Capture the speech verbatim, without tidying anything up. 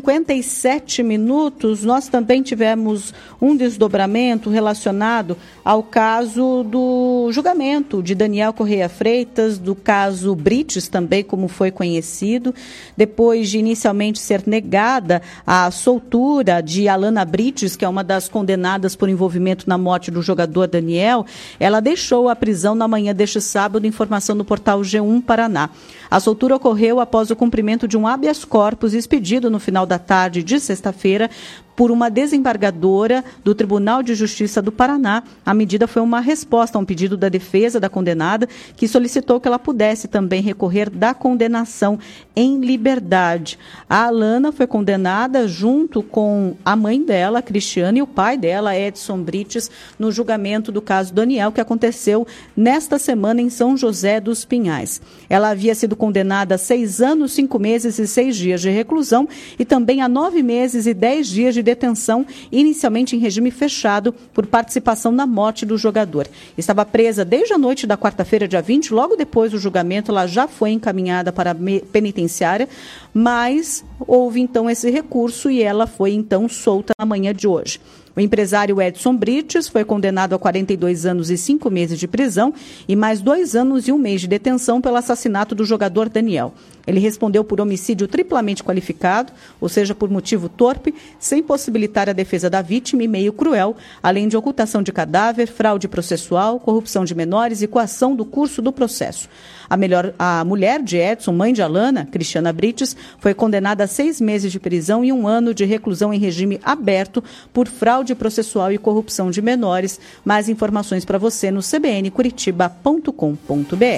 cinquenta e sete minutos, nós também tivemos um desdobramento relacionado ao caso do julgamento de Daniel Correia Freitas, do caso Brites também, como foi conhecido, depois de inicialmente ser negada a soltura de Alana Brites, que é uma das condenadas por envolvimento na morte do jogador Daniel, ela deixou a prisão na manhã deste sábado, informação do portal G um Paraná. A soltura ocorreu após o cumprimento de um habeas corpus expedido no final da tarde de sexta-feira por uma desembargadora do Tribunal de Justiça do Paraná. A medida foi uma resposta a um pedido da defesa da condenada, que solicitou que ela pudesse também recorrer da condenação em liberdade. A Alana foi condenada junto com a mãe dela, Cristiane, e o pai dela, Edson Brites, no julgamento do caso Daniel, que aconteceu nesta semana em São José dos Pinhais. Ela havia sido condenada a seis anos, cinco meses e seis dias de reclusão e também a nove meses e dez dias de detenção, inicialmente em regime fechado, por participação na morte do jogador. Estava presa desde a noite da quarta-feira, dia vinte, logo depois do julgamento, ela já foi encaminhada para a penitenciária, mas houve então esse recurso e ela foi então solta na manhã de hoje. O empresário Edson Brites foi condenado a quarenta e dois anos e cinco meses de prisão e mais dois anos e um mês de detenção pelo assassinato do jogador Daniel. Ele respondeu por homicídio triplamente qualificado, ou seja, por motivo torpe, sem possibilitar a defesa da vítima e meio cruel, além de ocultação de cadáver, fraude processual, corrupção de menores e coação do curso do processo. A, melhor, a mulher de Edson, mãe de Alana, Cristiana Brites, foi condenada a seis meses de prisão e um ano de reclusão em regime aberto por fraude processual e corrupção de menores. Mais informações para você no c b n curitiba ponto com ponto b r.